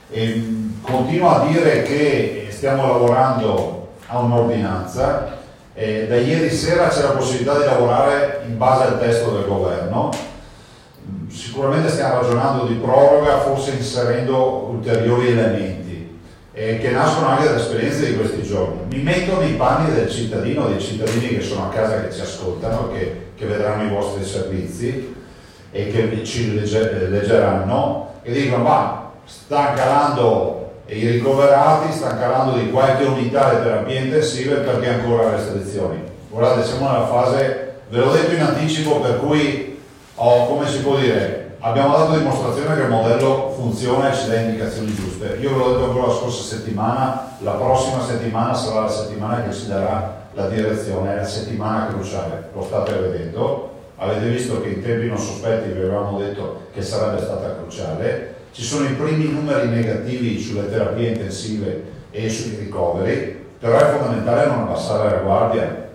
Continuo a dire che stiamo lavorando a un'ordinanza. Da ieri sera c'è la possibilità di lavorare in base al testo del governo. Sicuramente stiamo ragionando di proroga, forse inserendo ulteriori elementi che nascono anche dall'esperienza di questi giorni. Mi metto nei panni del cittadino, dei cittadini che sono a casa, che ci ascoltano, che vedranno i vostri servizi e che ci leggeranno e dicono: ma sta calando i ricoverati, sta calando di qualche unità le terapie intensive, perché ancora restrizioni? Guardate, siamo nella fase, ve l'ho detto in anticipo, per cui come si può dire, abbiamo dato dimostrazione che il modello funziona e ci dà indicazioni giuste. Io ve l'ho detto ancora la scorsa settimana, la prossima settimana sarà la settimana che ci darà la direzione, è la settimana cruciale, lo state vedendo, avete visto che in tempi non sospetti vi avevamo detto che sarebbe stata cruciale. Ci sono i primi numeri negativi sulle terapie intensive e sui ricoveri, però è fondamentale non abbassare la guardia.